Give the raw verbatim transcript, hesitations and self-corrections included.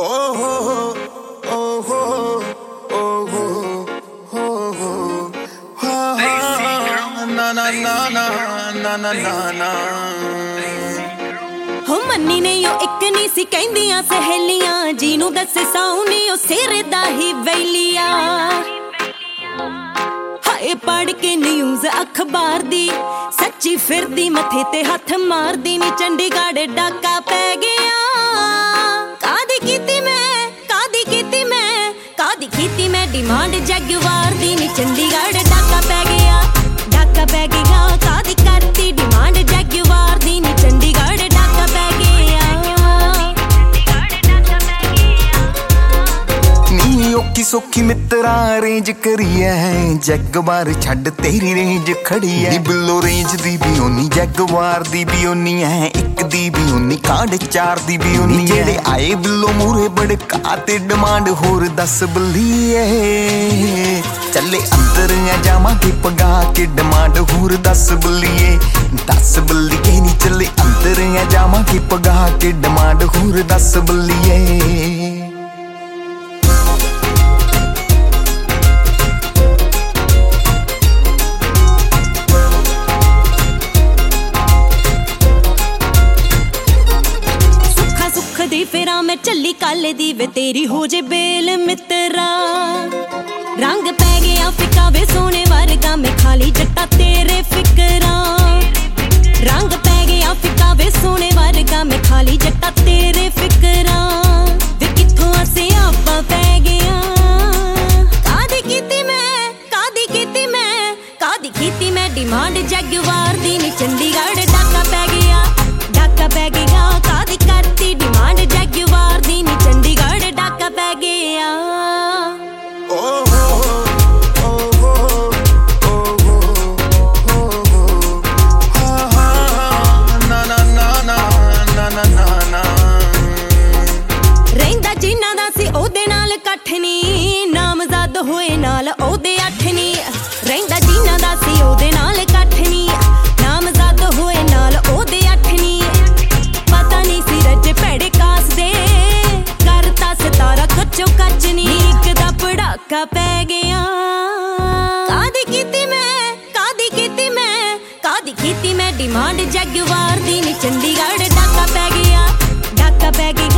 हो मन्नी ने यो एक नी सी कहंदियां सहेलियां जीनू दसे साउनी ओ सिर दा ही वैलिया हाए पढ़ के न्यूज़ अखबार दी सच्ची फिरदी मथे ते हथ मारदी नी चंडीगढ़ डाका पै गया कादी कीती मैं कादी कीती मैं कादी कीती मैं डिमांड जगवार दी नी चंडीगढ़ डाका पै गया डाका पै गया कादी करती डिमांड जगवार दी नी चंडीगढ़ डाका पै गया नी ओकी सोखी मित्रा रेंज करी है जगवार छड़ तेरी रेंज खड़ी है बिलो रेंज दी भी ओनी जगवार दी भी ओनी है एक दी भी ओनी कांड चार दी भी ओनी जेड़े आए बिलो मूरे बड़े काते डिमांड होर दस बल्लीए चले अंदर जामा के पगा के डिमांड होर दस बल्लीए दस बल्लीए नी चले अंदर जामा के पगा के डिमांड होर दस बल्लीए दी फिरा मैं चली कल दी वे तेरी हो जे बेल मित्रा रंग पै गया फिका वे सोने वर्गा में खाली जट्टा तेरे फिकरा रंग पै गया फिका वे सोने वर्गा में खाली जट्टा तेरे फिकरा वे किथों असे आपा पै गया कादी कीती मैं कादी कीती मैं कादी कीती मैं डिमांड जगवार दी नी चंडीगढ़ डाका पै गया डाका पै गया कादी करती डिमांड जगवार दी नी चंडीगढ़ डाका पै गया रहिंदा जिन्ना दा सी ओदे नाल कठ नी नामज़द होए नाल ओदे अठ नी रहिंदा जिन्ना दा सी ओदे नाल कठ नी नामज़द होए नाल ओदे अठ नी पता नी सी रज भैड़े कास दे करता सितारा कच्चो कच नी इक दा पड़ाका पै गया कादी कीती मैं कादी कीती मैं कादी कीती मैं डिमांड जगवार दी नी चंडीगढ़ डाका पै गया डाका पै गया